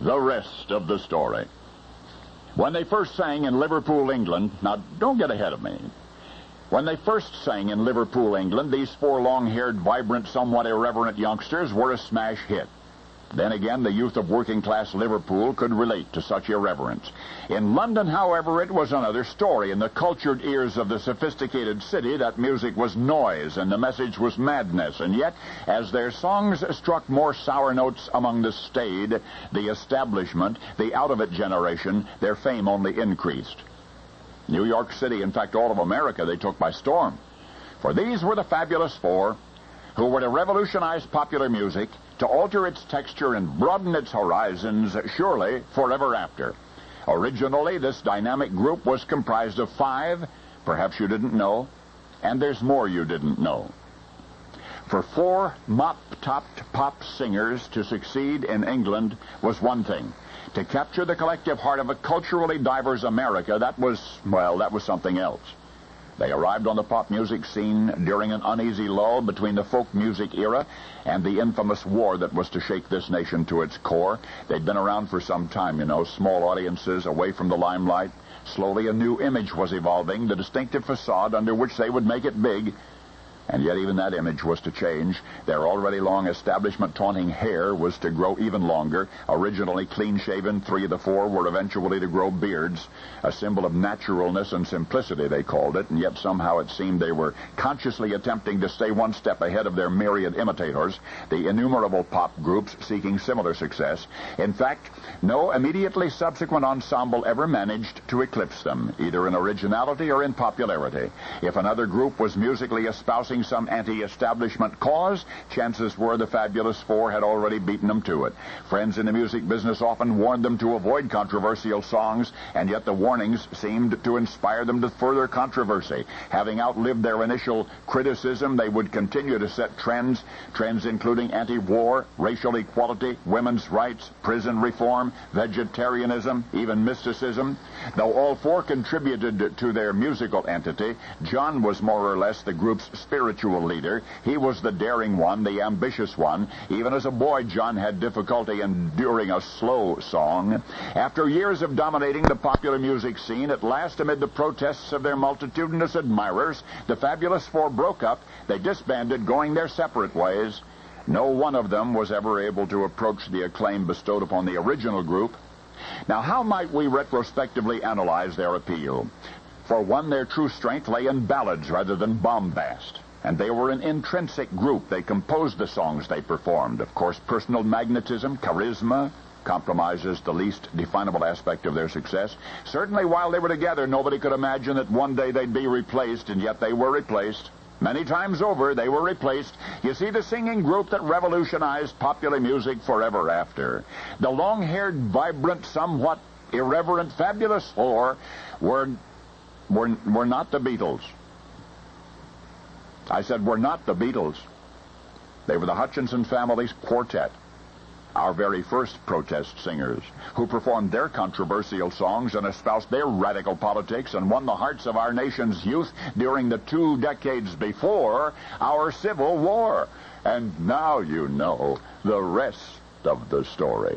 the rest of the story. When they first sang in Liverpool, England, now don't get ahead of me. When they first sang in Liverpool, England, these four long-haired, vibrant, somewhat irreverent youngsters were a smash hit. Then again, the youth of working-class Liverpool could relate to such irreverence. In London, however, it was another story. In the cultured ears of the sophisticated city, that music was noise and the message was madness. And yet, as their songs struck more sour notes among the staid, the establishment, the out-of-it generation, their fame only increased. New York City, in fact, all of America, they took by storm. For these were the Fabulous Four, who were to revolutionize popular music, to alter its texture and broaden its horizons, surely forever after. Originally, this dynamic group was comprised of five, perhaps you didn't know, and there's more you didn't know. For four mop-topped pop singers to succeed in England was one thing. To capture the collective heart of a culturally diverse America, that was something else. They arrived on the pop music scene during an uneasy lull between the folk music era and the infamous war that was to shake this nation to its core. They'd been around for some time, small audiences away from the limelight. Slowly a new image was evolving, the distinctive facade under which they would make it big. And yet even that image was to change. Their already long establishment-taunting hair was to grow even longer. Originally clean-shaven, three of the four were eventually to grow beards. A symbol of naturalness and simplicity, they called it, and yet somehow it seemed they were consciously attempting to stay one step ahead of their myriad imitators, the innumerable pop groups seeking similar success. In fact, no immediately subsequent ensemble ever managed to eclipse them, either in originality or in popularity. If another group was musically espousing some anti-establishment cause, chances were the Fabulous Four had already beaten them to it. Friends in the music business often warned them to avoid controversial songs, and yet the warnings seemed to inspire them to further controversy. Having outlived their initial criticism, they would continue to set trends including anti-war, racial equality, women's rights, prison reform, vegetarianism, even mysticism. Though all four contributed to their musical entity, John was more or less the group's spiritual leader. He was the daring one, the ambitious one. Even as a boy, John had difficulty enduring a slow song. After years of dominating the popular music scene, at last, amid the protests of their multitudinous admirers, the Fabulous Four broke up. They disbanded, going their separate ways. No one of them was ever able to approach the acclaim bestowed upon the original group. Now, how might we retrospectively analyze their appeal? For one, their true strength lay in ballads rather than bombast. And they were an intrinsic group. They composed the songs they performed. Of course, personal magnetism, charisma, compromises the least definable aspect of their success. Certainly, while they were together, nobody could imagine that one day they'd be replaced, and yet they were replaced. Many times over, they were replaced. You see, the singing group that revolutionized popular music forever after. The long-haired, vibrant, somewhat irreverent Fabulous Four were not the Beatles. I said were not the Beatles. They were the Hutchinson family's quartet, our very first protest singers, who performed their controversial songs and espoused their radical politics and won the hearts of our nation's youth during the 2 decades before our Civil War. And now you know the rest of the story.